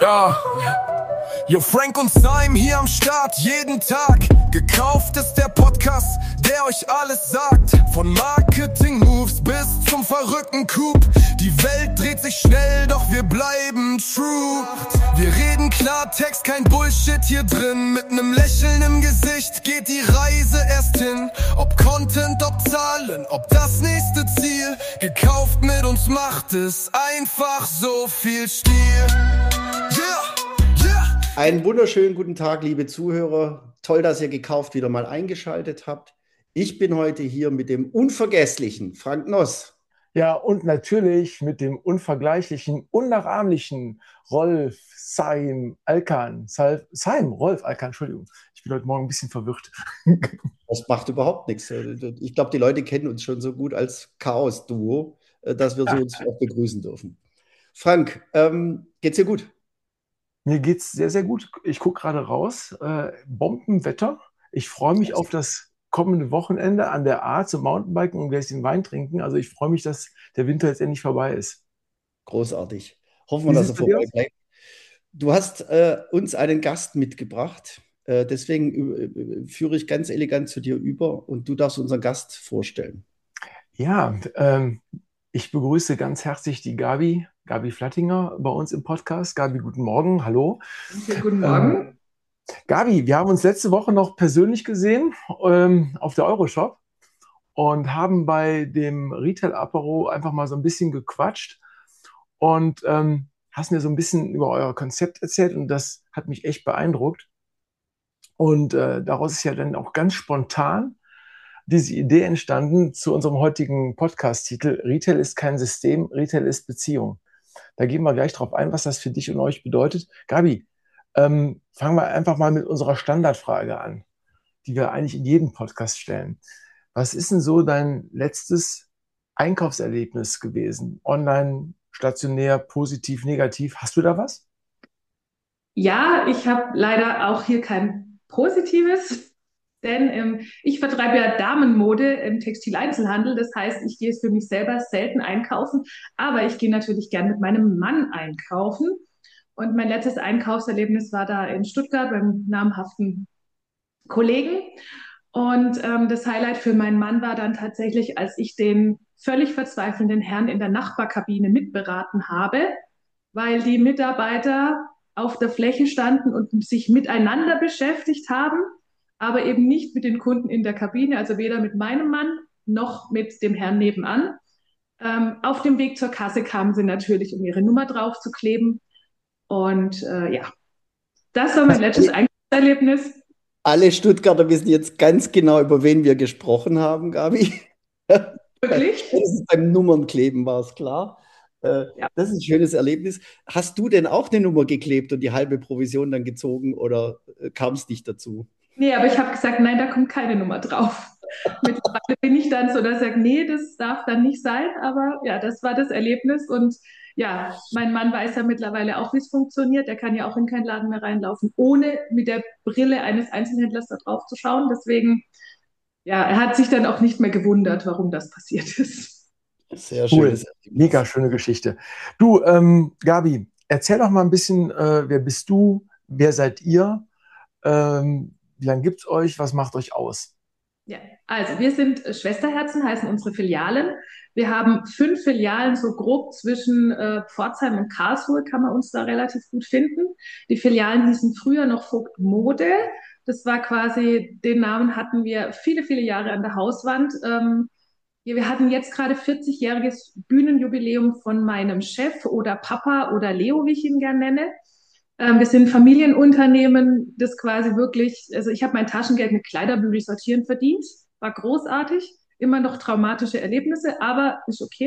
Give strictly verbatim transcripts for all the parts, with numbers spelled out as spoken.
Ja, yo, Frank und Syme hier am Start, jeden Tag. Gekauft ist der Podcast, der euch alles sagt. Von Marketing-Moves bis zum verrückten Coup. Die Welt dreht sich schnell, doch wir bleiben true. Wir reden Klartext, kein Bullshit hier drin. Mit nem Lächeln im Gesicht geht die Reise erst hin. Ob Content, ob Zahlen, ob das nächste Ziel. Gekauft mit uns macht es einfach so viel Stil. Yeah, yeah. Einen wunderschönen guten Tag, liebe Zuhörer. Toll, dass ihr gekauft wieder mal eingeschaltet habt. Ich bin heute hier mit dem unvergesslichen Frank Noss. Ja, und natürlich mit dem unvergleichlichen, unnachahmlichen Rolf Syme Alkan. Syme, Rolf Alkan, Entschuldigung. Ich bin heute Morgen ein bisschen verwirrt. Das macht überhaupt nichts. Ich glaube, die Leute kennen uns schon so gut als Chaos-Duo, dass wir so uns auch begrüßen dürfen. Frank, ähm, geht's dir gut? Mir geht's sehr, sehr gut. Ich gucke gerade raus. Äh, Bombenwetter. Ich freue mich auf das kommende Wochenende an der A zum Mountainbiken und gleich den Wein trinken. Also ich freue mich, dass der Winter jetzt endlich vorbei ist. Großartig. Hoffen wir, dass er vorbei bleibt. Du hast äh, uns einen Gast mitgebracht. Äh, deswegen äh, führe ich ganz elegant zu dir über und du darfst unseren Gast vorstellen. Ja, ähm, ich begrüße ganz herzlich die Gabi, Gabi Flattinger bei uns im Podcast. Gabi, guten Morgen, hallo. Ja, guten Morgen. Ähm, Gabi, wir haben uns letzte Woche noch persönlich gesehen ähm, auf der Euroshop und haben bei dem Retail-Apero einfach mal so ein bisschen gequatscht und ähm, hast mir so ein bisschen über euer Konzept erzählt und das hat mich echt beeindruckt. Und äh, daraus ist ja dann auch ganz spontan diese Idee entstanden zu unserem heutigen Podcast-Titel Retail ist kein System, Retail ist Beziehung. Da gehen wir gleich drauf ein, was das für dich und euch bedeutet. Gabi, ähm, fangen wir einfach mal mit unserer Standardfrage an, die wir eigentlich in jedem Podcast stellen. Was ist denn so dein letztes Einkaufserlebnis gewesen? Online, stationär, positiv, negativ? Hast du da was? Ja, ich habe leider auch hier kein positives. Denn ähm, ich vertreibe ja Damenmode im Textileinzelhandel. Das heißt, ich gehe für mich selber selten einkaufen. Aber ich gehe natürlich gern mit meinem Mann einkaufen. Und mein letztes Einkaufserlebnis war da in Stuttgart beim namhaften Kollegen. Und ähm, das Highlight für meinen Mann war dann tatsächlich, als ich den völlig verzweifelnden Herrn in der Nachbarkabine mitberaten habe, weil die Mitarbeiter auf der Fläche standen und sich miteinander beschäftigt haben, aber eben nicht mit den Kunden in der Kabine, also weder mit meinem Mann noch mit dem Herrn nebenan. Ähm, auf dem Weg zur Kasse kamen sie natürlich, um ihre Nummer drauf zu kleben. Und äh, ja, das war mein letztes Einkaufserlebnis. Alle Stuttgarter wissen jetzt ganz genau, über wen wir gesprochen haben, Gabi. Wirklich? Das ist beim Nummernkleben, war es klar. Äh, ja. Das ist ein schönes Erlebnis. Hast du denn auch eine Nummer geklebt und die halbe Provision dann gezogen oder äh, kam es nicht dazu? Nee, aber ich habe gesagt, nein, da kommt keine Nummer drauf. Mittlerweile bin ich dann so, dass ich sage, nee, das darf dann nicht sein. Aber ja, das war das Erlebnis. Und ja, mein Mann weiß ja mittlerweile auch, wie es funktioniert. Er kann ja auch in keinen Laden mehr reinlaufen, ohne mit der Brille eines Einzelhändlers da drauf zu schauen. Deswegen, ja, er hat sich dann auch nicht mehr gewundert, warum das passiert ist. Sehr cool. Schönes Erlebnis. Mega schöne Geschichte. Du, ähm, Gabi, erzähl doch mal ein bisschen, äh, wer bist du? Wer seid ihr? Ähm, wie lange gibt es euch? Was macht euch aus? Ja, also wir sind Schwesterherzen, heißen unsere Filialen. Wir haben fünf Filialen, so grob zwischen äh, Pforzheim und Karlsruhe kann man uns da relativ gut finden. Die Filialen hießen früher noch Vogt Mode. Das war quasi, den Namen hatten wir viele, viele Jahre an der Hauswand. Ähm, ja, wir hatten jetzt gerade vierzigjähriges Bühnenjubiläum von meinem Chef oder Papa oder Leo, wie ich ihn gerne nenne. Ähm, wir sind ein Familienunternehmen, das quasi wirklich, also ich habe mein Taschengeld mit Kleiderbügel sortieren verdient, war großartig, immer noch traumatische Erlebnisse, aber ist okay.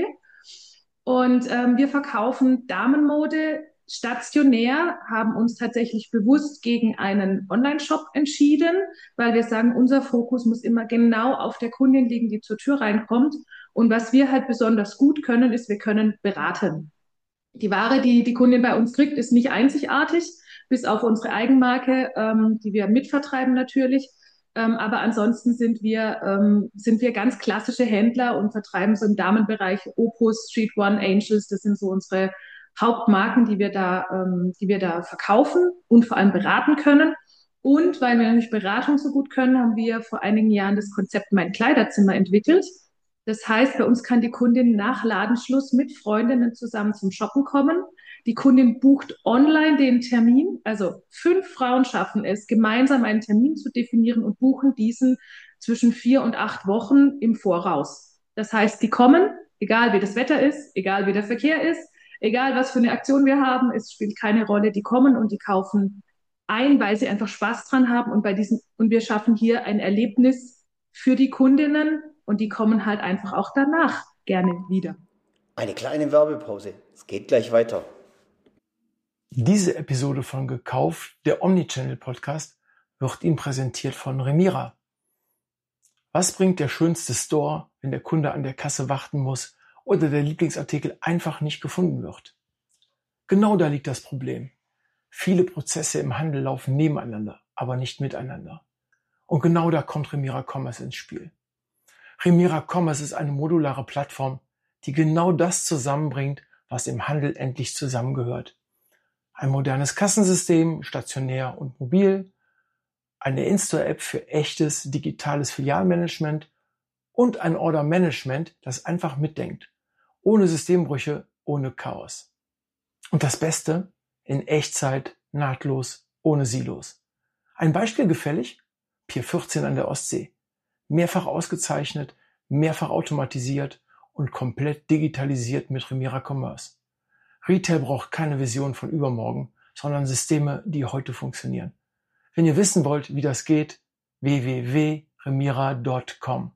Und ähm, wir verkaufen Damenmode stationär, haben uns tatsächlich bewusst gegen einen Online-Shop entschieden, weil wir sagen, unser Fokus muss immer genau auf der Kundin liegen, die zur Tür reinkommt. Und was wir halt besonders gut können, ist, wir können beraten. Die Ware, die die Kundin bei uns kriegt, ist nicht einzigartig, bis auf unsere Eigenmarke, ähm, die wir mitvertreiben natürlich. Ähm, aber ansonsten sind wir, ähm, sind wir ganz klassische Händler und vertreiben so im Damenbereich Opus, Street One, Angels. Das sind so unsere Hauptmarken, die wir da, ähm, die wir da verkaufen und vor allem beraten können. Und weil wir nämlich Beratung so gut können, haben wir vor einigen Jahren das Konzept Mein Kleiderzimmer entwickelt. Das heißt, bei uns kann die Kundin nach Ladenschluss mit Freundinnen zusammen zum Shoppen kommen. Die Kundin bucht online den Termin. Also fünf Frauen schaffen es, gemeinsam einen Termin zu definieren und buchen diesen zwischen vier und acht Wochen im Voraus. Das heißt, die kommen, egal wie das Wetter ist, egal wie der Verkehr ist, egal was für eine Aktion wir haben, es spielt keine Rolle. Die kommen und die kaufen ein, weil sie einfach Spaß dran haben und bei diesen, und wir schaffen hier ein Erlebnis für die Kundinnen und die kommen halt einfach auch danach gerne wieder. Eine kleine Werbepause. Es geht gleich weiter. Diese Episode von Gekauft, der Omnichannel-Podcast, wird Ihnen präsentiert von Remira. Was bringt der schönste Store, wenn der Kunde an der Kasse warten muss oder der Lieblingsartikel einfach nicht gefunden wird? Genau da liegt das Problem. Viele Prozesse im Handel laufen nebeneinander, aber nicht miteinander. Und genau da kommt Remira Commerce ins Spiel. Remira Commerce ist eine modulare Plattform, die genau das zusammenbringt, was im Handel endlich zusammengehört. Ein modernes Kassensystem, stationär und mobil, eine In-Store-App für echtes digitales Filialmanagement und ein Order-Management, das einfach mitdenkt. Ohne Systembrüche, ohne Chaos. Und das Beste, in Echtzeit, nahtlos, ohne Silos. Ein Beispiel gefällig? Pier vierzehn an der Ostsee. Mehrfach ausgezeichnet, mehrfach automatisiert und komplett digitalisiert mit Remira Commerce. Retail braucht keine Vision von übermorgen, sondern Systeme, die heute funktionieren. Wenn ihr wissen wollt, wie das geht, w w w punkt remira punkt com.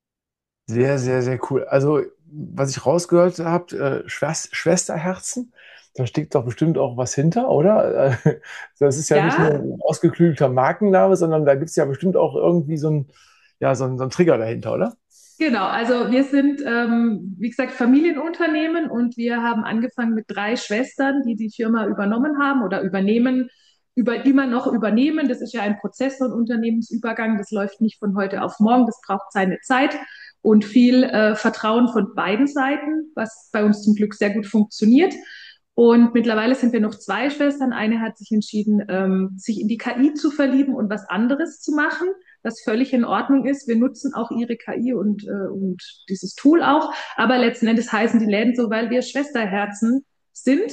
Sehr, sehr, sehr cool. Also, was ich rausgehört habe, äh, Schwest- Schwesterherzen, da steckt doch bestimmt auch was hinter, oder? Äh, Das ist ja, Ja. nicht nur ein ausgeklügelter Markenname, sondern da gibt es ja bestimmt auch irgendwie so ein, ja, so ein, so ein Trigger dahinter, oder? Genau, also wir sind, ähm, wie gesagt, Familienunternehmen und wir haben angefangen mit drei Schwestern, die die Firma übernommen haben oder übernehmen, über, immer noch übernehmen. Das ist ja ein Prozess und Unternehmensübergang. Das läuft nicht von heute auf morgen. Das braucht seine Zeit und viel äh, Vertrauen von beiden Seiten, was bei uns zum Glück sehr gut funktioniert. Und mittlerweile sind wir noch zwei Schwestern. Eine hat sich entschieden, ähm, sich in die K I zu verlieben und was anderes zu machen, was völlig in Ordnung ist. Wir nutzen auch ihre K I und, äh, und dieses Tool auch. Aber letzten Endes heißen die Läden so, weil wir Schwesterherzen sind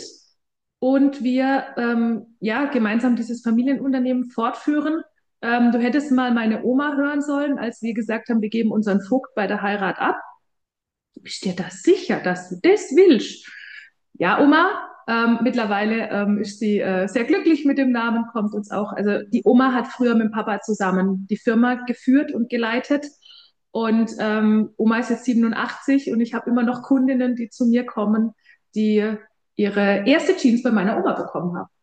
und wir ähm, ja gemeinsam dieses Familienunternehmen fortführen. Ähm, du hättest mal meine Oma hören sollen, als wir gesagt haben, wir geben unseren Vogt bei der Heirat ab. Bist dir da sicher, dass du das willst? Ja, Oma, ähm, mittlerweile ähm, ist sie äh, sehr glücklich mit dem Namen, kommt uns auch. Also die Oma hat früher mit dem Papa zusammen die Firma geführt und geleitet. Und ähm, Oma ist jetzt siebenundachtzig und ich habe immer noch Kundinnen, die zu mir kommen, die ihre erste Jeans bei meiner Oma bekommen haben.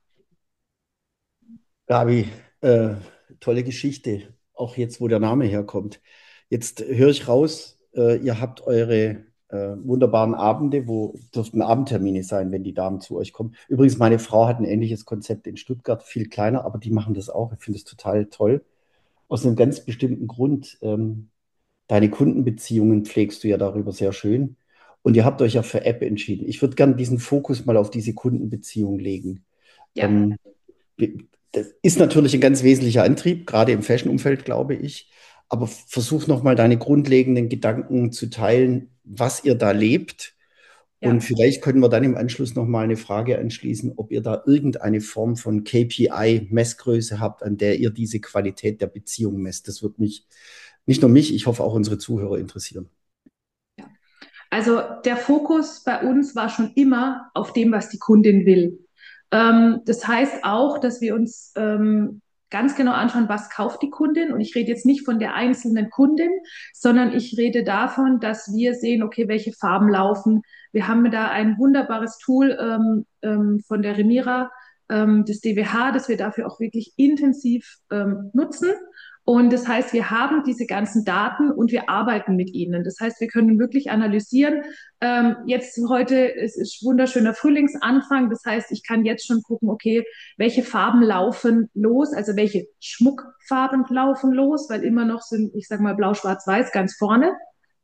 Gabi, äh, tolle Geschichte, auch jetzt, wo der Name herkommt. Jetzt höre ich raus, äh, ihr habt eure äh, wunderbaren Abende, wo dürften Abendtermine sein, wenn die Damen zu euch kommen. Übrigens, meine Frau hat ein ähnliches Konzept in Stuttgart, viel kleiner, aber die machen das auch. Ich finde es total toll. Aus einem ganz bestimmten Grund. Ähm, deine Kundenbeziehungen pflegst du ja darüber sehr schön. Und ihr habt euch ja für App entschieden. Ich würde gerne diesen Fokus mal auf diese Kundenbeziehung legen. Ja. Ähm, Das ist natürlich ein ganz wesentlicher Antrieb, gerade im Fashion-Umfeld, glaube ich. Aber versuch nochmal deine grundlegenden Gedanken zu teilen, was ihr da lebt. Ja. Und vielleicht können wir dann im Anschluss nochmal eine Frage anschließen, ob ihr da irgendeine Form von K P I-Messgröße habt, an der ihr diese Qualität der Beziehung messt. Das wird mich, nicht nur mich, ich hoffe auch unsere Zuhörer interessieren. Also der Fokus bei uns war schon immer auf dem, was die Kundin will. Ähm, das heißt auch, dass wir uns ähm, ganz genau anschauen, was kauft die Kundin. Und ich rede jetzt nicht von der einzelnen Kundin, sondern ich rede davon, dass wir sehen, okay, welche Farben laufen. Wir haben da ein wunderbares Tool ähm, ähm, von der Remira, ähm, das D W H, das wir dafür auch wirklich intensiv ähm, nutzen. Und das heißt, wir haben diese ganzen Daten und wir arbeiten mit ihnen. Das heißt, wir können wirklich analysieren. Ähm, jetzt heute, es ist wunderschöner Frühlingsanfang. Das heißt, ich kann jetzt schon gucken, okay, welche Farben laufen los, also welche Schmuckfarben laufen los, weil immer noch sind, ich sag mal, blau, schwarz, weiß ganz vorne.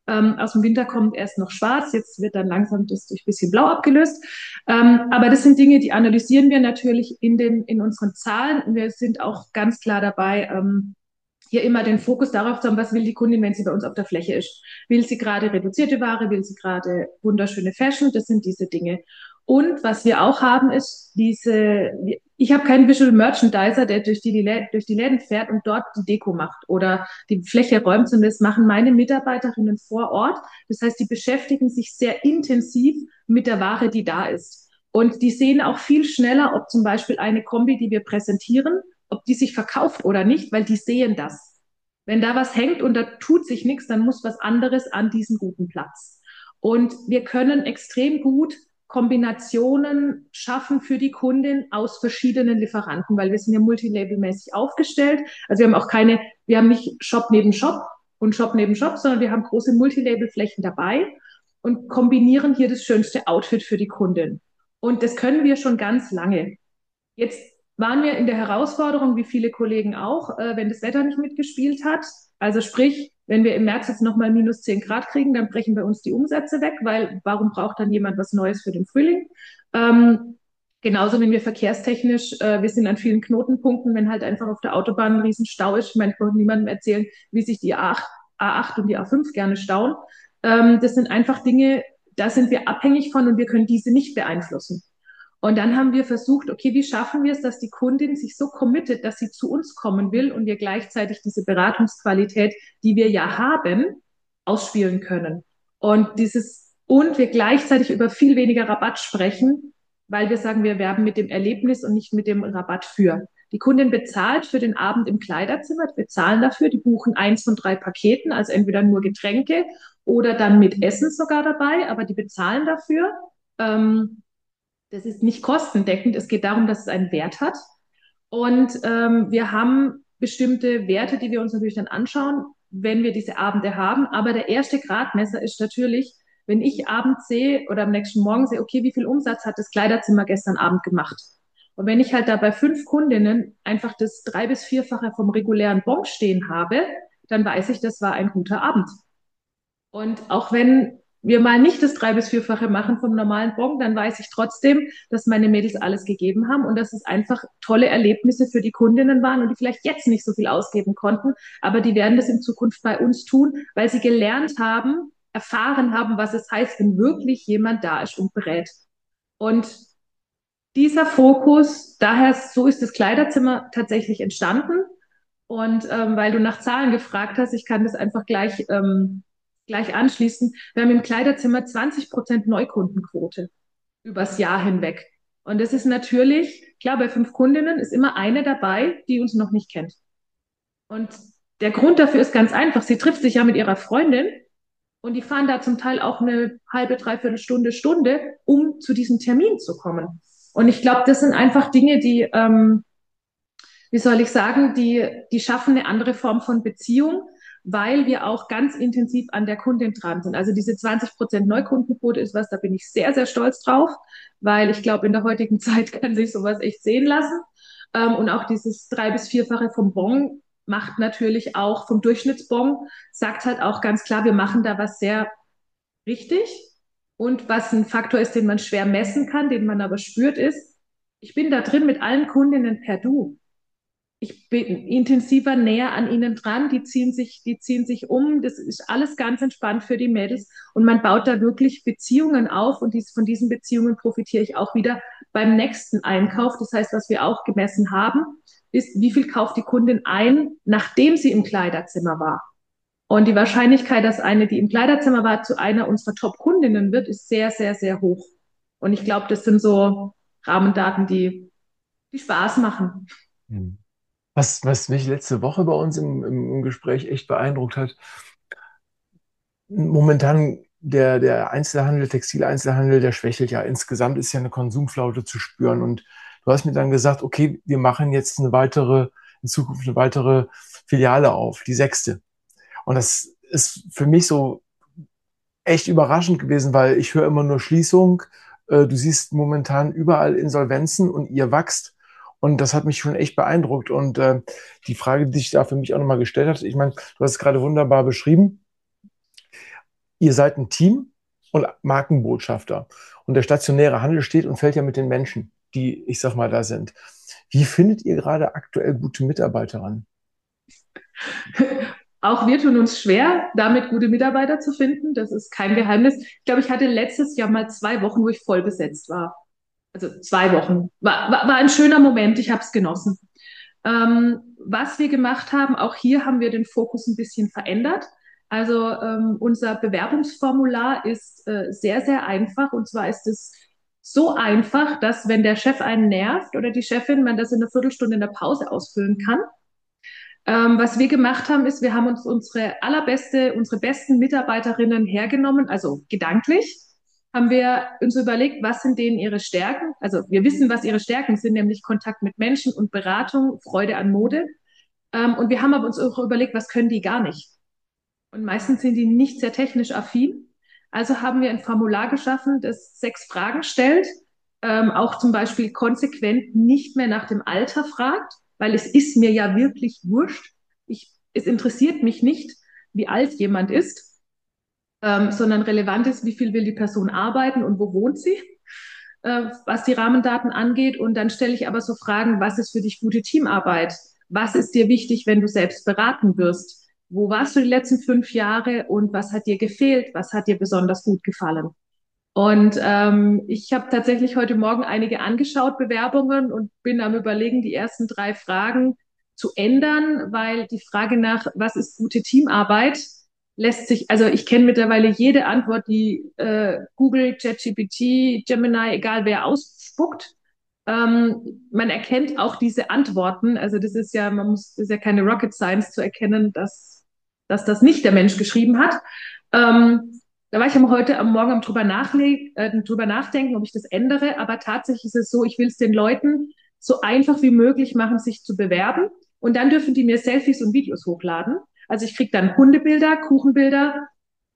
Ähm, aus dem Winter kommt erst noch schwarz, jetzt wird dann langsam das durch ein bisschen blau abgelöst. Ähm, aber das sind Dinge, die analysieren wir natürlich in, den, in unseren Zahlen. Und wir sind auch ganz klar dabei, ähm, hier immer den Fokus darauf zu haben, was will die Kundin, wenn sie bei uns auf der Fläche ist. Will sie gerade reduzierte Ware, will sie gerade wunderschöne Fashion, das sind diese Dinge. Und was wir auch haben, ist diese, ich habe keinen Visual Merchandiser, der durch die, durch die Läden fährt und dort die Deko macht oder die Fläche räumt, sondern das machen meine Mitarbeiterinnen vor Ort. Das heißt, die beschäftigen sich sehr intensiv mit der Ware, die da ist. Und die sehen auch viel schneller, ob zum Beispiel eine Kombi, die wir präsentieren, ob die sich verkauft oder nicht, weil die sehen das. Wenn da was hängt und da tut sich nichts, dann muss was anderes an diesen guten Platz. Und wir können extrem gut Kombinationen schaffen für die Kundin aus verschiedenen Lieferanten, weil wir sind ja multilabelmäßig aufgestellt. Also wir haben auch keine, wir haben nicht Shop neben Shop und Shop neben Shop, sondern wir haben große Multilabelflächen dabei und kombinieren hier das schönste Outfit für die Kundin. Und das können wir schon ganz lange. Jetzt waren wir in der Herausforderung, wie viele Kollegen auch, äh, wenn das Wetter nicht mitgespielt hat. Also sprich, wenn wir im März jetzt nochmal minus zehn Grad kriegen, dann brechen bei uns die Umsätze weg, weil warum braucht dann jemand was Neues für den Frühling? Ähm, genauso wenn wir verkehrstechnisch, äh, wir sind an vielen Knotenpunkten, wenn halt einfach auf der Autobahn ein Riesenstau ist. Ich meine, ich wollte niemandem erzählen, wie sich die A acht, A acht und die A fünf gerne stauen. Ähm, das sind einfach Dinge, da sind wir abhängig von und wir können diese nicht beeinflussen. Und dann haben wir versucht, okay, wie schaffen wir es, dass die Kundin sich so committet, dass sie zu uns kommen will und wir gleichzeitig diese Beratungsqualität, die wir ja haben, ausspielen können. Und dieses, und wir gleichzeitig über viel weniger Rabatt sprechen, weil wir sagen, wir werben mit dem Erlebnis und nicht mit dem Rabatt für. Die Kundin bezahlt für den Abend im Kleiderzimmer, die bezahlen dafür, die buchen eins von drei Paketen, also entweder nur Getränke oder dann mit Essen sogar dabei, aber die bezahlen dafür. Ähm, Das ist nicht kostendeckend. Es geht darum, dass es einen Wert hat. Und ähm, wir haben bestimmte Werte, die wir uns natürlich dann anschauen, wenn wir diese Abende haben. Aber der erste Gradmesser ist natürlich, wenn ich abends sehe oder am nächsten Morgen sehe, okay, wie viel Umsatz hat das Kleiderzimmer gestern Abend gemacht? Und wenn ich halt da bei fünf Kundinnen einfach das drei- bis vierfache vom regulären Bon stehen habe, dann weiß ich, das war ein guter Abend. Und auch wenn wir mal nicht das drei- bis vierfache machen vom normalen Bon, dann weiß ich trotzdem, dass meine Mädels alles gegeben haben und dass es einfach tolle Erlebnisse für die Kundinnen waren und die vielleicht jetzt nicht so viel ausgeben konnten, aber die werden das in Zukunft bei uns tun, weil sie gelernt haben, erfahren haben, was es heißt, wenn wirklich jemand da ist und berät. Und dieser Fokus, daher, so ist das Kleiderzimmer tatsächlich entstanden. Und ähm, weil du nach Zahlen gefragt hast, ich kann das einfach gleich, ähm, gleich anschließen. Wir haben im Kleiderzimmer zwanzig Prozent Neukundenquote übers Jahr hinweg. Und das ist natürlich, klar, bei fünf Kundinnen ist immer eine dabei, die uns noch nicht kennt. Und der Grund dafür ist ganz einfach. Sie trifft sich ja mit ihrer Freundin und die fahren da zum Teil auch eine halbe, dreiviertel Stunde, Stunde, um zu diesem Termin zu kommen. Und ich glaube, das sind einfach Dinge, die, ähm, wie soll ich sagen, die, die schaffen eine andere Form von Beziehung, weil wir auch ganz intensiv an der Kundin dran sind. Also diese zwanzig Prozent Neukundenquote ist was, da bin ich sehr, sehr stolz drauf, weil ich glaube, in der heutigen Zeit kann sich sowas echt sehen lassen. Ähm, und auch dieses drei- bis vierfache vom Bon macht natürlich auch vom Durchschnittsbon, sagt halt auch ganz klar, wir machen da was sehr richtig. Und was ein Faktor ist, den man schwer messen kann, den man aber spürt, ist, ich bin da drin mit allen Kundinnen per Du. Ich bin intensiver näher an ihnen dran, die ziehen sich, die ziehen sich um, das ist alles ganz entspannt für die Mädels und man baut da wirklich Beziehungen auf und dies, von diesen Beziehungen profitiere ich auch wieder beim nächsten Einkauf. Das heißt, was wir auch gemessen haben, ist, wie viel kauft die Kundin ein, nachdem sie im Kleiderzimmer war. Und die Wahrscheinlichkeit, dass eine, die im Kleiderzimmer war, zu einer unserer Top-Kundinnen wird, ist sehr, sehr, sehr hoch. Und ich glaube, das sind so Rahmendaten, die, die Spaß machen. Hm. Was, was mich letzte Woche bei uns im, im Gespräch echt beeindruckt hat, momentan der, der Einzelhandel, Textileinzelhandel, der schwächelt ja. Insgesamt ist ja eine Konsumflaute zu spüren. Und du hast mir dann gesagt, okay, wir machen jetzt eine weitere, in Zukunft eine weitere Filiale auf, die sechste. Und das ist für mich so echt überraschend gewesen, weil ich höre immer nur Schließung. Äh, Du siehst momentan überall Insolvenzen und ihr wächst. Und das hat mich schon echt beeindruckt. Und äh, die Frage, die sich da für mich auch nochmal gestellt hat, ich meine, du hast es gerade wunderbar beschrieben. ihr seid ein Team und Markenbotschafter. Und der stationäre Handel steht und fällt ja mit den Menschen, die, ich sag mal, da sind. Wie findet ihr gerade aktuell gute Mitarbeiterinnen? Auch wir tun uns schwer, damit gute Mitarbeiter zu finden. Das ist kein Geheimnis. Ich glaube, ich hatte letztes Jahr mal zwei Wochen, wo ich voll besetzt war. Also zwei Wochen. War, war, war ein schöner Moment. Ich habe es genossen. Ähm, was wir gemacht haben, auch hier haben wir den Fokus ein bisschen verändert. Also ähm, unser Bewerbungsformular ist äh, sehr, sehr einfach. Und zwar ist es so einfach, dass wenn der Chef einen nervt oder die Chefin, man das in einer Viertelstunde in der Pause ausfüllen kann. Ähm, was wir gemacht haben, ist, wir haben uns unsere allerbeste, unsere besten Mitarbeiterinnen hergenommen, also gedanklich, haben wir uns überlegt, was sind denen ihre Stärken? Also wir wissen, was ihre Stärken sind, nämlich Kontakt mit Menschen und Beratung, Freude an Mode. Ähm, und wir haben aber uns auch überlegt, was können die gar nicht? Und meistens sind die nicht sehr technisch affin. Also haben wir ein Formular geschaffen, das sechs Fragen stellt, ähm, auch zum Beispiel konsequent nicht mehr nach dem Alter fragt, weil es ist mir ja wirklich wurscht. Ich, es interessiert mich nicht, wie alt jemand ist, ähm, sondern relevant ist, wie viel will die Person arbeiten und wo wohnt sie, äh, was die Rahmendaten angeht. Und dann stelle ich aber so Fragen, was ist für dich gute Teamarbeit? Was ist dir wichtig, wenn du selbst beraten wirst? Wo warst du die letzten fünf Jahre und was hat dir gefehlt? Was hat dir besonders gut gefallen? Und ähm, ich habe tatsächlich heute Morgen einige angeschaut, Bewerbungen, und bin am Überlegen, die ersten drei Fragen zu ändern, weil die Frage nach, was ist gute Teamarbeit, lässt sich, also ich kenne mittlerweile jede Antwort, die äh, Google, ChatGPT, Gemini, egal wer ausspuckt. Ähm, man erkennt auch diese Antworten. Also das ist ja, man muss, das ist ja keine Rocket Science zu erkennen, dass, dass das nicht der Mensch geschrieben hat. Ähm, da war ich am heute am Morgen am drüber, nachle äh, drüber nachdenken, ob ich das ändere. Aber tatsächlich ist es so, ich will es den Leuten so einfach wie möglich machen, sich zu bewerben. Und dann dürfen die mir Selfies und Videos hochladen. Also ich kriege dann Hundebilder, Kuchenbilder,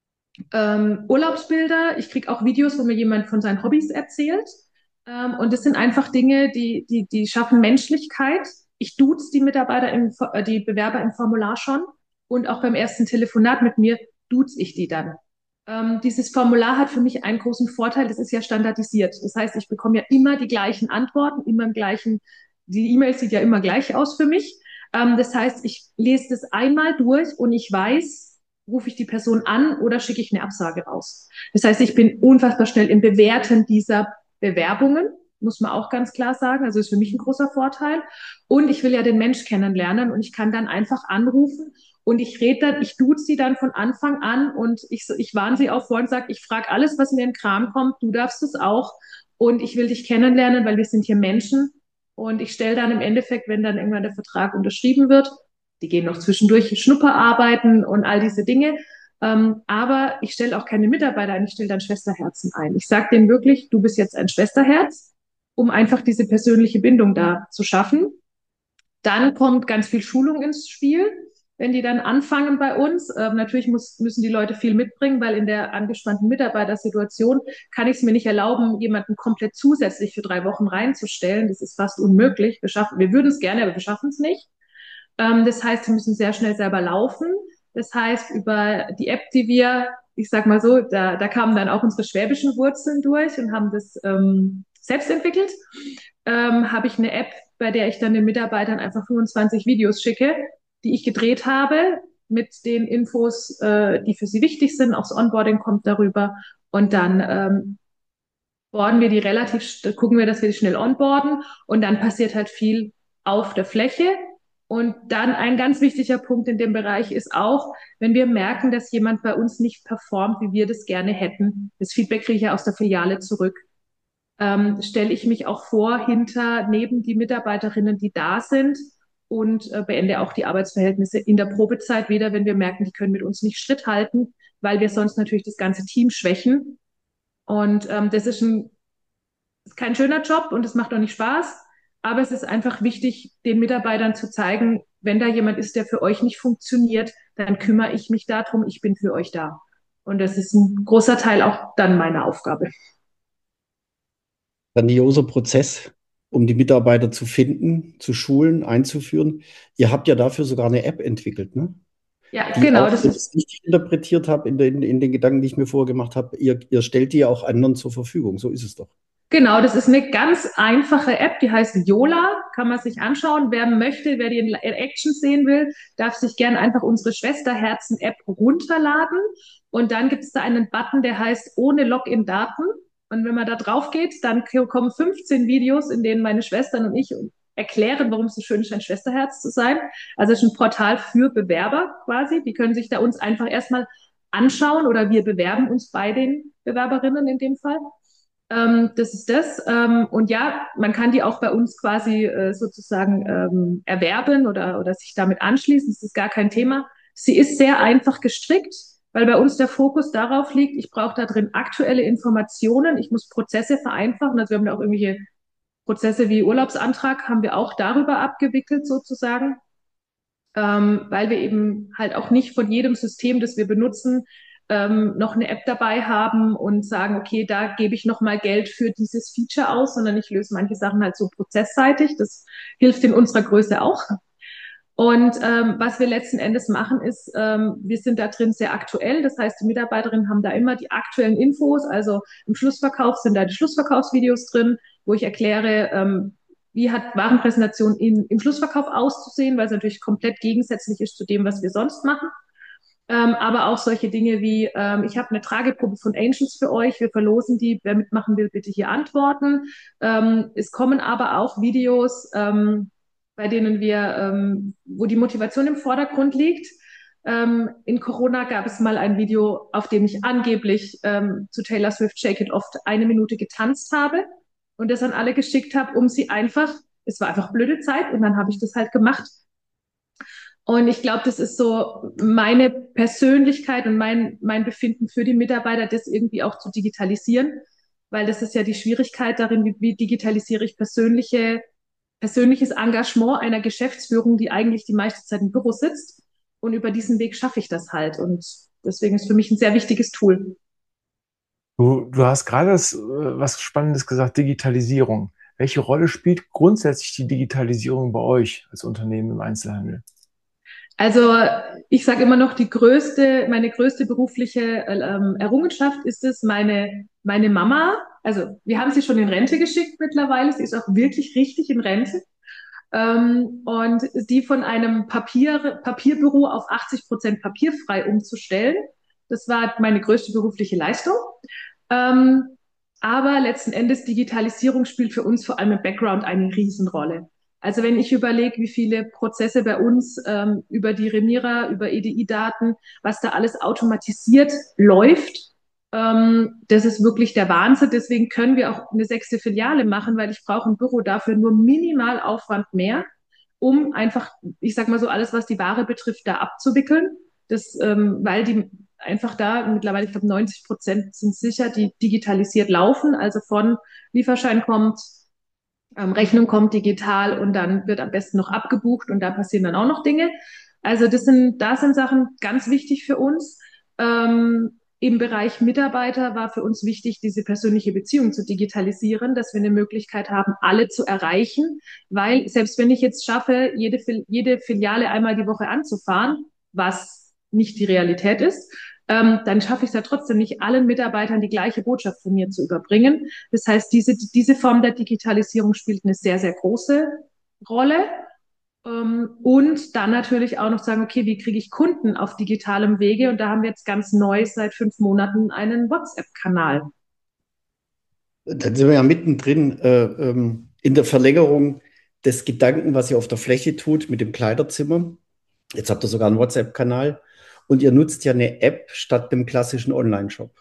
ähm, Urlaubsbilder. Ich kriege auch Videos, wo mir jemand von seinen Hobbys erzählt. Ähm, und das sind einfach Dinge, die, die, die schaffen Menschlichkeit. Ich duze die Mitarbeiter, im, äh, die Bewerber im Formular schon. Und auch beim ersten Telefonat mit mir duze ich die dann. Ähm, dieses Formular hat für mich einen großen Vorteil, das ist ja standardisiert. Das heißt, ich bekomme ja immer die gleichen Antworten, immer im gleichen, die E-Mail sieht ja immer gleich aus für mich. Ähm, das heißt, ich lese das einmal durch und ich weiß, rufe ich die Person an oder schicke ich eine Absage raus. Das heißt, ich bin unfassbar schnell im Bewerten dieser Bewerbungen, muss man auch ganz klar sagen. Also ist für mich ein großer Vorteil. Und ich will ja den Mensch kennenlernen und ich kann dann einfach anrufen und ich rede dann, ich duze sie dann von Anfang an und ich, ich warne sie auch vor und sage, ich frage alles, was in den Kram kommt, du darfst es auch und ich will dich kennenlernen, weil wir sind hier Menschen. Und ich stelle dann im Endeffekt, wenn dann irgendwann der Vertrag unterschrieben wird, die gehen noch zwischendurch Schnupperarbeiten und all diese Dinge. Ähm, aber ich stelle auch keine Mitarbeiter ein, ich stelle dann Schwesterherzen ein. Ich sage denen wirklich, du bist jetzt ein Schwesterherz, um einfach diese persönliche Bindung da zu schaffen. Dann kommt ganz viel Schulung ins Spiel, wenn die dann anfangen bei uns. Ähm, natürlich muss, müssen die Leute viel mitbringen, weil in der angespannten Mitarbeitersituation kann ich es mir nicht erlauben, jemanden komplett zusätzlich für drei Wochen reinzustellen. Das ist fast unmöglich. Wir schaffen, wir würden es gerne, aber wir schaffen es nicht. Ähm, das heißt, wir müssen sehr schnell selber laufen. Das heißt, über die App, die wir, ich sag mal so, da, da kamen dann auch unsere schwäbischen Wurzeln durch und haben das ähm, selbst entwickelt. Ähm, habe ich eine App, bei der ich dann den Mitarbeitern einfach fünfundzwanzig Videos schicke, die ich gedreht habe, mit den Infos, äh, die für sie wichtig sind. Auch das Onboarding kommt darüber. Und dann ähm, boarden wir die relativ, gucken wir, dass wir die schnell onboarden. Und dann passiert halt viel auf der Fläche. Und dann ein ganz wichtiger Punkt in dem Bereich ist auch, wenn wir merken, dass jemand bei uns nicht performt, wie wir das gerne hätten, das Feedback kriege ich ja aus der Filiale zurück, ähm, stelle ich mich auch vor, hinter, neben die Mitarbeiterinnen, die da sind und äh, beende auch die Arbeitsverhältnisse in der Probezeit wieder, wenn wir merken, die können mit uns nicht Schritt halten, weil wir sonst natürlich das ganze Team schwächen. Und ähm, das ist, ein, ist kein schöner Job und es macht auch nicht Spaß. Aber es ist einfach wichtig, den Mitarbeitern zu zeigen, wenn da jemand ist, der für euch nicht funktioniert, dann kümmere ich mich darum, ich bin für euch da. Und das ist ein großer Teil auch dann meiner Aufgabe. Grandioser Prozess, um die Mitarbeiter zu finden, zu schulen, einzuführen. Ihr habt ja dafür sogar eine App entwickelt, ne? Ja, die genau, auch, das wenn ich ist es richtig interpretiert habe, in den, in den Gedanken, die ich mir vorher gemacht habe, ihr, ihr stellt die ja auch anderen zur Verfügung. So ist es doch. Genau, das ist eine ganz einfache App, die heißt Yola, kann man sich anschauen. Wer möchte, wer die in Action sehen will, darf sich gerne einfach unsere Schwesterherzen-App runterladen. Und dann gibt es da einen Button, der heißt ohne Login-Daten. Und wenn man da drauf geht, dann kommen fünfzehn Videos, in denen meine Schwestern und ich erklären, warum es so schön ist, ein Schwesterherz zu sein. Also es ist ein Portal für Bewerber quasi. Die können sich da uns einfach erstmal anschauen oder wir bewerben uns bei den Bewerberinnen in dem Fall. Ähm, das ist das. Ähm, und ja, man kann die auch bei uns quasi äh, sozusagen ähm, erwerben oder, oder sich damit anschließen. Das ist gar kein Thema. Sie ist sehr einfach gestrickt, weil bei uns der Fokus darauf liegt, ich brauche da drin aktuelle Informationen, ich muss Prozesse vereinfachen. Also wir haben da auch irgendwelche Prozesse wie Urlaubsantrag, haben wir auch darüber abgewickelt sozusagen, ähm, weil wir eben halt auch nicht von jedem System, das wir benutzen, ähm, noch eine App dabei haben und sagen, okay, da gebe ich noch mal Geld für dieses Feature aus, sondern ich löse manche Sachen halt so prozessseitig. Das hilft in unserer Größe auch. Und ähm, was wir letzten Endes machen, ist, ähm, wir sind da drin sehr aktuell. Das heißt, die Mitarbeiterinnen haben da immer die aktuellen Infos. Also im Schlussverkauf sind da die Schlussverkaufsvideos drin, wo ich erkläre, ähm, wie hat Warenpräsentation in, im Schlussverkauf auszusehen, weil es natürlich komplett gegensätzlich ist zu dem, was wir sonst machen. Ähm, aber auch solche Dinge wie, ähm, ich habe eine Trageprobe von Angels für euch, wir verlosen die, wer mitmachen will, bitte hier antworten. Ähm, es kommen aber auch Videos, ähm, bei denen wir, ähm, wo die Motivation im Vordergrund liegt. Ähm, in Corona gab es mal ein Video, auf dem ich angeblich ähm, zu Taylor Swift Shake It Off eine Minute getanzt habe und das an alle geschickt habe, um sie einfach, es war einfach blöde Zeit und dann habe ich das halt gemacht. Und ich glaube, das ist so meine Persönlichkeit und mein, mein Befinden für die Mitarbeiter, das irgendwie auch zu digitalisieren, weil das ist ja die Schwierigkeit darin, wie, wie digitalisiere ich persönliche, persönliches Engagement einer Geschäftsführung, die eigentlich die meiste Zeit im Büro sitzt. Und über diesen Weg schaffe ich das halt. Und deswegen ist für mich ein sehr wichtiges Tool. Du, du hast gerade das, äh, was Spannendes gesagt, Digitalisierung. Welche Rolle spielt grundsätzlich die Digitalisierung bei euch als Unternehmen im Einzelhandel? Also ich sage immer noch, die größte, meine größte berufliche ähm, Errungenschaft ist es, meine, meine Mama, also wir haben sie schon in Rente geschickt mittlerweile, sie ist auch wirklich richtig in Rente. Ähm, und die von einem Papier, Papierbüro auf achtzig Prozent papierfrei umzustellen, das war meine größte berufliche Leistung. Ähm, aber letzten Endes, Digitalisierung spielt für uns vor allem im Background eine Riesenrolle. Also wenn ich überlege, wie viele Prozesse bei uns ähm, über die Remira, über E D I-Daten, was da alles automatisiert läuft, ähm, das ist wirklich der Wahnsinn. Deswegen können wir auch eine sechste Filiale machen, weil ich brauche ein Büro dafür nur minimal Aufwand mehr, um einfach, ich sag mal so, alles, was die Ware betrifft, da abzuwickeln. Das, ähm, weil die einfach da mittlerweile, ich glaube, neunzig Prozent sind sicher, die digitalisiert laufen. Also von Lieferschein kommt, ähm, Rechnung kommt digital und dann wird am besten noch abgebucht und da passieren dann auch noch Dinge. Also das sind, da sind Sachen ganz wichtig für uns. Ähm, Im Bereich Mitarbeiter war für uns wichtig, diese persönliche Beziehung zu digitalisieren, dass wir eine Möglichkeit haben, alle zu erreichen, weil selbst wenn ich jetzt schaffe, jede, jede Filiale einmal die Woche anzufahren, was nicht die Realität ist, ähm, dann schaffe ich es ja trotzdem nicht, allen Mitarbeitern die gleiche Botschaft von mir zu überbringen. Das heißt, diese, diese Form der Digitalisierung spielt eine sehr, sehr große Rolle. Ähm, und dann natürlich auch noch sagen, okay, wie kriege ich Kunden auf digitalem Wege? Und da haben wir jetzt ganz neu seit fünf Monaten einen WhatsApp-Kanal. Dann sind wir ja mittendrin äh, ähm, in der Verlängerung des Gedanken, was ihr auf der Fläche tut mit dem Kleiderzimmer. Jetzt habt ihr sogar einen WhatsApp-Kanal und ihr nutzt ja eine App statt dem klassischen Online-Shop.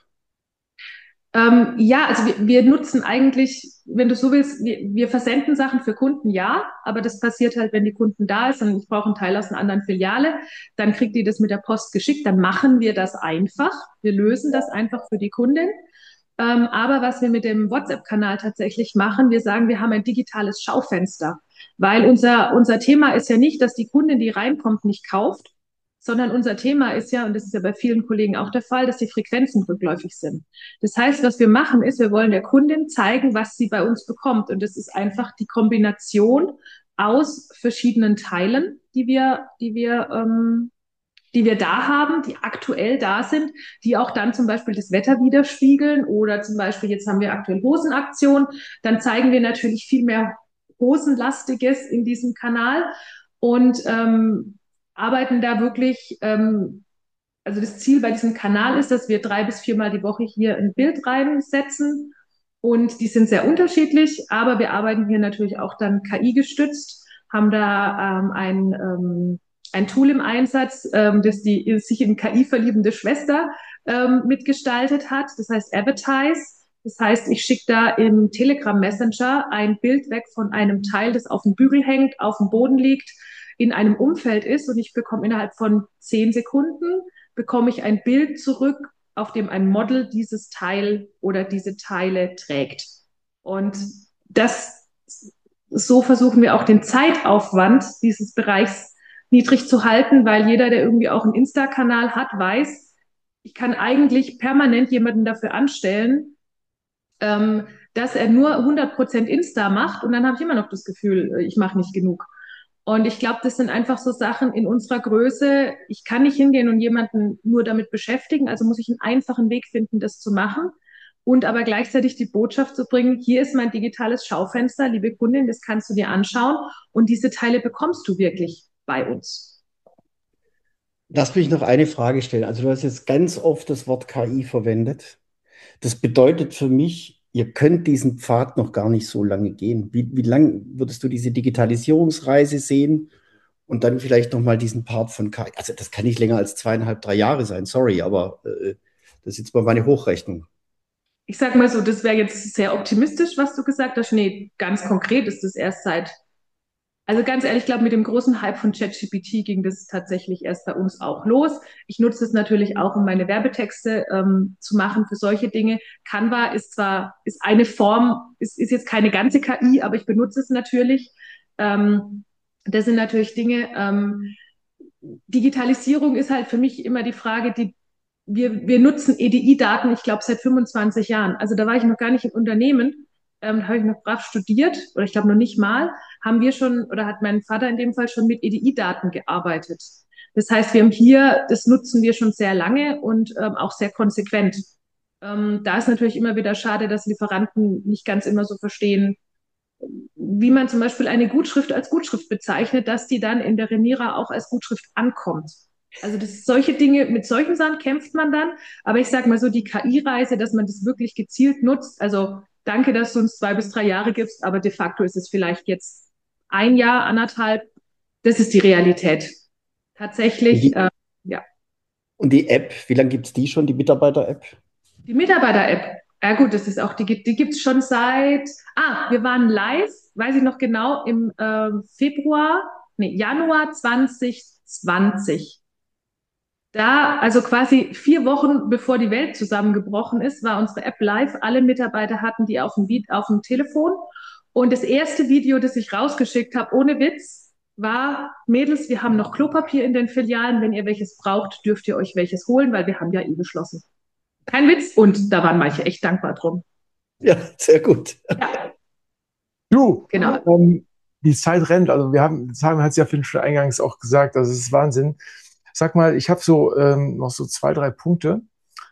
Ähm, ja, also wir, wir nutzen eigentlich, wenn du so willst, wir, wir versenden Sachen für Kunden, ja, aber das passiert halt, wenn die Kunden da ist und ich brauche einen Teil aus einer anderen Filiale, dann kriegt die das mit der Post geschickt, dann machen wir das einfach. Wir lösen das einfach für die Kundin. Ähm, aber was wir mit dem WhatsApp-Kanal tatsächlich machen, wir sagen, wir haben ein digitales Schaufenster, weil unser, unser Thema ist ja nicht, dass die Kundin, die reinkommt, nicht kauft, sondern unser Thema ist ja, und das ist ja bei vielen Kollegen auch der Fall, dass die Frequenzen rückläufig sind. Das heißt, was wir machen ist, wir wollen der Kundin zeigen, was sie bei uns bekommt. Und das ist einfach die Kombination aus verschiedenen Teilen, die wir, die wir ähm, die wir da haben, die aktuell da sind, die auch dann zum Beispiel das Wetter widerspiegeln oder zum Beispiel jetzt haben wir aktuell Hosenaktion, dann zeigen wir natürlich viel mehr Hosenlastiges in diesem Kanal und ähm, arbeiten da wirklich, ähm, also das Ziel bei diesem Kanal ist, dass wir drei bis viermal die Woche hier ein Bild reinsetzen und die sind sehr unterschiedlich, aber wir arbeiten hier natürlich auch dann K I gestützt, haben da ähm, ein ähm, ein Tool im Einsatz, ähm, das die sich in K I verliebende Schwester ähm, mitgestaltet hat. Das heißt Advertise. Das heißt, ich schicke da im Telegram Messenger ein Bild weg von einem Teil, das auf dem Bügel hängt, auf dem Boden liegt, in einem Umfeld ist und ich bekomme innerhalb von zehn Sekunden bekomme ich ein Bild zurück, auf dem ein Model dieses Teil oder diese Teile trägt. Und das, so versuchen wir auch den Zeitaufwand dieses Bereichs niedrig zu halten, weil jeder, der irgendwie auch einen Insta-Kanal hat, weiß, ich kann eigentlich permanent jemanden dafür anstellen, ähm, dass er nur hundert Prozent Insta macht und dann habe ich immer noch das Gefühl, ich mache nicht genug. Und ich glaube, das sind einfach so Sachen in unserer Größe. Ich kann nicht hingehen und jemanden nur damit beschäftigen, also muss ich einen einfachen Weg finden, das zu machen und aber gleichzeitig die Botschaft zu bringen, hier ist mein digitales Schaufenster, liebe Kundin, das kannst du dir anschauen und diese Teile bekommst du wirklich bei uns. Lass mich noch eine Frage stellen. Also du hast jetzt ganz oft das Wort K I verwendet. Das bedeutet für mich, ihr könnt diesen Pfad noch gar nicht so lange gehen. Wie, wie lang würdest du diese Digitalisierungsreise sehen und dann vielleicht noch mal diesen Part von K I? Also das kann nicht länger als zweieinhalb, drei Jahre sein, sorry, aber äh, das ist jetzt mal meine Hochrechnung. Ich sag mal so, das wäre jetzt sehr optimistisch, was du gesagt hast. Nee, ganz konkret ist das erst seit, also ganz ehrlich, ich glaube, mit dem großen Hype von ChatGPT ging das tatsächlich erst bei uns auch los. Ich nutze es natürlich auch, um meine Werbetexte ähm, zu machen für solche Dinge. Canva ist zwar, ist eine Form, ist, ist jetzt keine ganze K I, aber ich benutze es natürlich. Ähm, das sind natürlich Dinge, ähm, Digitalisierung ist halt für mich immer die Frage, die wir, wir nutzen E D I-Daten, ich glaube, seit fünfundzwanzig Jahren. Also da war ich noch gar nicht im Unternehmen, ähm, da habe ich noch brav studiert, oder ich glaube noch nicht mal, haben wir schon, oder hat mein Vater in dem Fall schon mit E D I-Daten gearbeitet. Das heißt, wir haben hier, das nutzen wir schon sehr lange und ähm, auch sehr konsequent. Ähm, da ist natürlich immer wieder schade, dass Lieferanten nicht ganz immer so verstehen, wie man zum Beispiel eine Gutschrift als Gutschrift bezeichnet, dass die dann in der Remira auch als Gutschrift ankommt. Also das, solche Dinge, mit solchen Sachen kämpft man dann. Aber ich sage mal so, die K I-Reise, dass man das wirklich gezielt nutzt. Also danke, dass du uns zwei bis drei Jahre gibst, aber de facto ist es vielleicht jetzt ein Jahr, anderthalb. Das ist die Realität. Und Tatsächlich, die, äh, ja. und die App, wie lange gibt es die schon, die Mitarbeiter-App? Die Mitarbeiter-App. Ja gut, das ist auch, die, gibt- die gibt's schon seit, ah, wir waren live, weiß ich noch genau, im ähm, Februar, nee, Januar zwanzig zwanzig. Da, also quasi vier Wochen bevor die Welt zusammengebrochen ist, war unsere App live. Alle Mitarbeiter hatten die auf dem, Vi- auf dem Telefon. Und das erste Video, das ich rausgeschickt habe, ohne Witz, war, Mädels, wir haben noch Klopapier in den Filialen. Wenn ihr welches braucht, dürft ihr euch welches holen, weil wir haben ja eh geschlossen. Kein Witz. Und da waren manche echt dankbar drum. Ja, sehr gut. Ja, Du, genau. ähm, die Zeit rennt. Also wir haben, Simon hat es ja vorhin schon eingangs auch gesagt, also es ist Wahnsinn. Sag mal, ich habe so ähm, noch so zwei, drei Punkte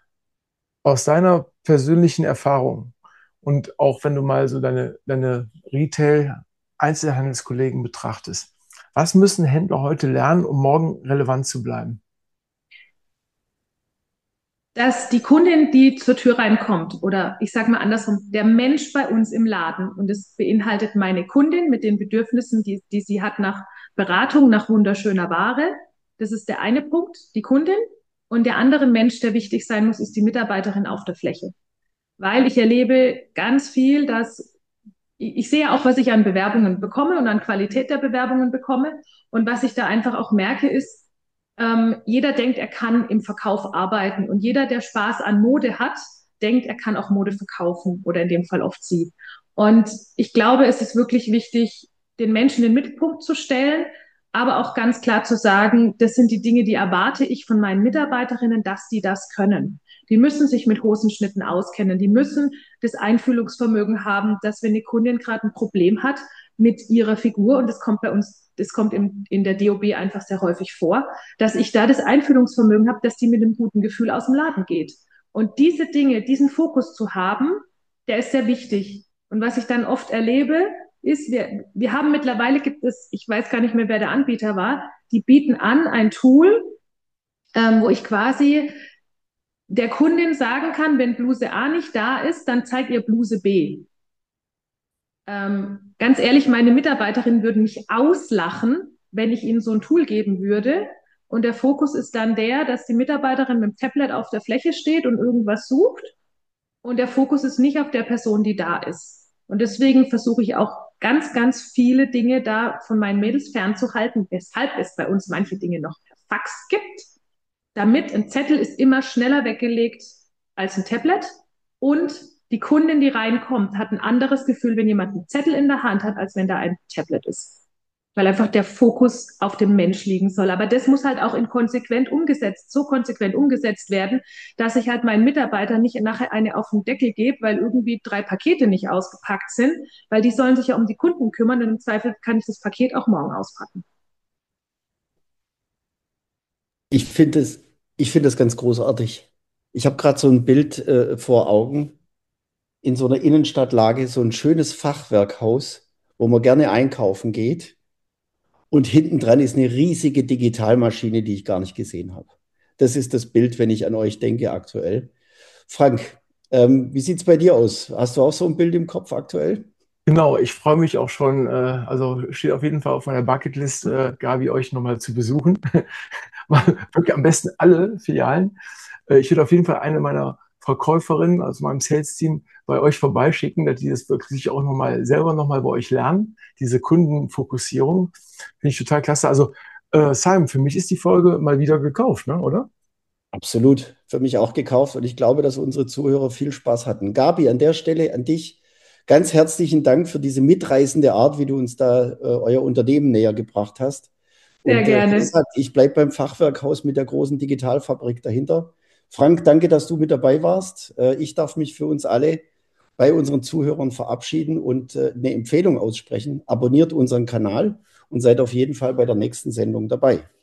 aus deiner persönlichen Erfahrung und auch wenn du mal so deine, deine Retail-Einzelhandelskollegen betrachtest. Was müssen Händler heute lernen, um morgen relevant zu bleiben? Dass die Kundin, die zur Tür reinkommt, oder ich sage mal andersrum, der Mensch bei uns im Laden, und es beinhaltet meine Kundin mit den Bedürfnissen, die, die sie hat nach Beratung, nach wunderschöner Ware. Das ist der eine Punkt, die Kundin. Und der andere Mensch, der wichtig sein muss, ist die Mitarbeiterin auf der Fläche. Weil ich erlebe ganz viel, dass ich, ich sehe auch, was ich an Bewerbungen bekomme und an Qualität der Bewerbungen bekomme. Und was ich da einfach auch merke, ist, ähm, jeder denkt, er kann im Verkauf arbeiten und jeder, der Spaß an Mode hat, denkt, er kann auch Mode verkaufen oder in dem Fall oft sie. Und ich glaube, es ist wirklich wichtig, den Menschen in den Mittelpunkt zu stellen, aber auch ganz klar zu sagen, das sind die Dinge, die erwarte ich von meinen Mitarbeiterinnen, dass die das können. Die müssen sich mit Hosenschnitten auskennen, die müssen das Einfühlungsvermögen haben, dass wenn eine Kundin gerade ein Problem hat, mit ihrer Figur, und das kommt bei uns, das kommt in, in der D O B einfach sehr häufig vor, dass ich da das Einfühlungsvermögen habe, dass die mit einem guten Gefühl aus dem Laden geht. Und diese Dinge, diesen Fokus zu haben, der ist sehr wichtig. Und was ich dann oft erlebe, ist, wir, wir haben mittlerweile, gibt es, ich weiß gar nicht mehr, wer der Anbieter war, die bieten an ein Tool, ähm, wo ich quasi der Kundin sagen kann, wenn Bluse A nicht da ist, dann zeig ihr Bluse B. Ähm, ganz ehrlich, meine Mitarbeiterinnen würden mich auslachen, wenn ich ihnen so ein Tool geben würde. Und der Fokus ist dann der, dass die Mitarbeiterin mit dem Tablet auf der Fläche steht und irgendwas sucht. Und der Fokus ist nicht auf der Person, die da ist. Und deswegen versuche ich auch ganz, ganz viele Dinge da von meinen Mädels fernzuhalten, weshalb es bei uns manche Dinge noch per Fax gibt, damit ein Zettel ist immer schneller weggelegt als ein Tablet, und die Kundin, die reinkommt, hat ein anderes Gefühl, wenn jemand einen Zettel in der Hand hat, als wenn da ein Tablet ist. Weil einfach der Fokus auf dem Mensch liegen soll. Aber das muss halt auch in konsequent umgesetzt, so konsequent umgesetzt werden, dass ich halt meinen Mitarbeitern nicht nachher eine auf den Deckel gebe, weil irgendwie drei Pakete nicht ausgepackt sind, weil die sollen sich ja um die Kunden kümmern, und im Zweifel kann ich das Paket auch morgen auspacken. Ich finde es, ich finde das ganz großartig. Ich habe gerade so ein Bild äh, vor Augen, in so einer Innenstadtlage, so ein schönes Fachwerkhaus, wo man gerne einkaufen geht. Und hinten dran ist eine riesige Digitalmaschine, die ich gar nicht gesehen habe. Das ist das Bild, wenn ich an euch denke aktuell. Frank, ähm, wie sieht es bei dir aus? Hast du auch so ein Bild im Kopf aktuell? Genau, ich freue mich auch schon, äh, also steht auf jeden Fall auf meiner Bucketlist, äh, Gabi, euch nochmal zu besuchen. Mal wirklich am besten alle Filialen. Äh, ich würde auf jeden Fall eine meiner Verkäuferinnen, also meinem Sales-Team, bei euch vorbeischicken, dass die das wirklich auch nochmal selber nochmal bei euch lernen. Diese Kundenfokussierung finde ich total klasse. Also, äh, Simon, für mich ist die Folge mal wieder gekauft, ne, oder? Absolut, für mich auch gekauft, und ich glaube, dass unsere Zuhörer viel Spaß hatten. Gabi, an der Stelle an dich ganz herzlichen Dank für diese mitreißende Art, wie du uns da äh, euer Unternehmen näher gebracht hast. Sehr Und äh, wie gerne. gesagt, ich bleibe beim Fachwerkhaus mit der großen Digitalfabrik dahinter. Frank, danke, dass du mit dabei warst. Äh, ich darf mich für uns alle bei unseren Zuhörern verabschieden und äh, eine Empfehlung aussprechen. Abonniert unseren Kanal und seid auf jeden Fall bei der nächsten Sendung dabei.